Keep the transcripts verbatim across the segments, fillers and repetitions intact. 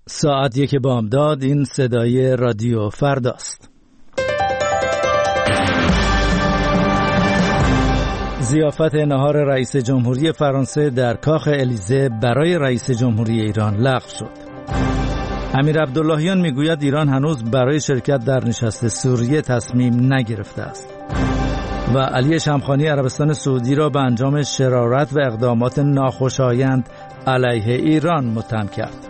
ساعت یک بامداد. این صدای رادیو فرداست. ضیافت نهار رئیس جمهوری فرانسه در کاخ الیزه برای رئیس جمهوری ایران لغو شد. امیر عبداللهیان میگوید ایران هنوز برای شرکت در نشست سوریه تصمیم نگرفته است. و علی شمخانی عربستان سعودی را به انجام شرارت و اقدامات ناخوشایند علیه ایران متهم کرد.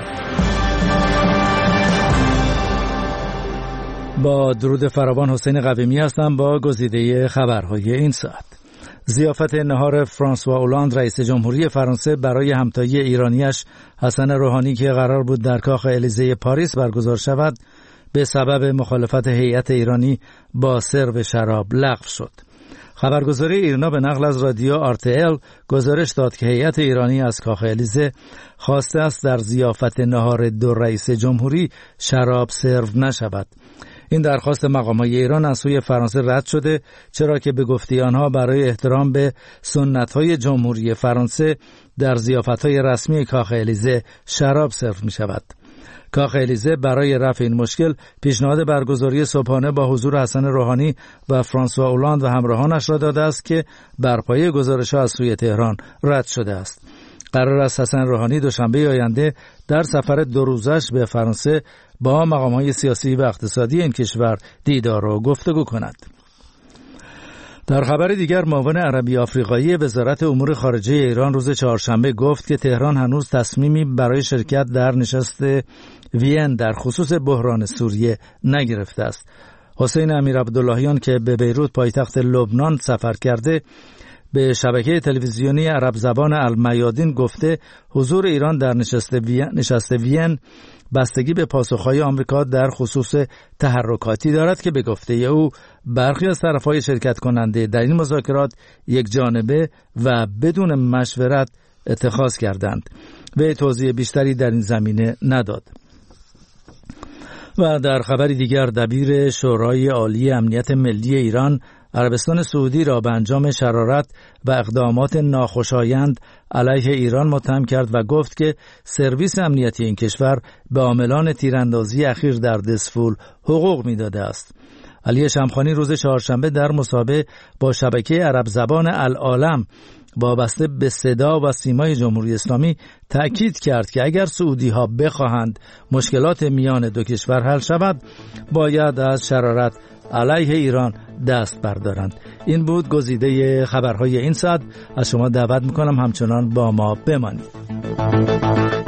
با درود فراوان، حسین قویمی هستم با گزیده خبرهای این ساعت. ضیافت نهار فرانسوا اولاند رئیس جمهوری فرانسه برای همتایی ایرانیش حسن روحانی که قرار بود در کاخ الیزه پاریس برگزار شود به سبب مخالفت هیئت ایرانی با سرو شراب لغو شد. خبرگزاری ایرنا به نقل از رادیو آر تی ال گزارش داد که هیئت ایرانی از کاخ الیزه خواسته است در ضیافت نهار دو رئیس جمهوری شراب سرو نشود. این درخواست مقام‌های ایران از سوی فرانسه رد شده، چرا که به گفته آنها برای احترام به سنت‌های جمهوری فرانسه در ضیافت‌های رسمی کاخ الیزه شراب سرو می‌شود. کاخ الیزه برای رفع این مشکل پیشنهاد برگزاری صبحانه با حضور حسن روحانی و فرانسوا اولاند و همراهانش را داده است که بر پایه گزارش‌ها از سوی تهران رد شده است. قرار است حسن روحانی دوشنبه آینده در سفر دو روزش به فرانسه با مقام‌های سیاسی و اقتصادی این کشور دیدار و گفتگو کند. در خبر دیگر، معاون عربی آفریقایی وزارت امور خارجه ایران روز چهارشنبه گفت که تهران هنوز تصمیمی برای شرکت در نشست وین در خصوص بحران سوریه نگرفته است. حسین امیر عبداللهیان که به بیروت پایتخت لبنان سفر کرده به شبکه تلویزیونی عرب زبان المیادین گفته حضور ایران در نشست وین, نشست وین بستگی به پاسخهای آمریکا در خصوص تحرکاتی دارد که به گفته او برخی از طرفهای شرکت کننده در این مذاکرات یک جانبه و بدون مشورت اتخاذ کردند. به توضیح بیشتری در این زمینه نداد. و در خبری دیگر، دبیر شورای عالی امنیت ملی ایران عربستان سعودی را به انجام شرارت و اقدامات ناخوشایند علیه ایران متهم کرد و گفت که سرویس امنیتی این کشور به عاملان تیراندازی اخیر در دسفول حقوق میداده است. علی شمخانی روز چهارشنبه در مصاحبه با شبکه عرب زبان العالم وابسته به صدا و سیمای جمهوری اسلامی تأکید کرد که اگر سعودی ها بخواهند مشکلات میان دو کشور حل شود، باید از شرارت علیه ایران دست بردارند. این بود گزیده خبرهای این ساعت. از شما دعوت میکنم همچنان با ما بمانید.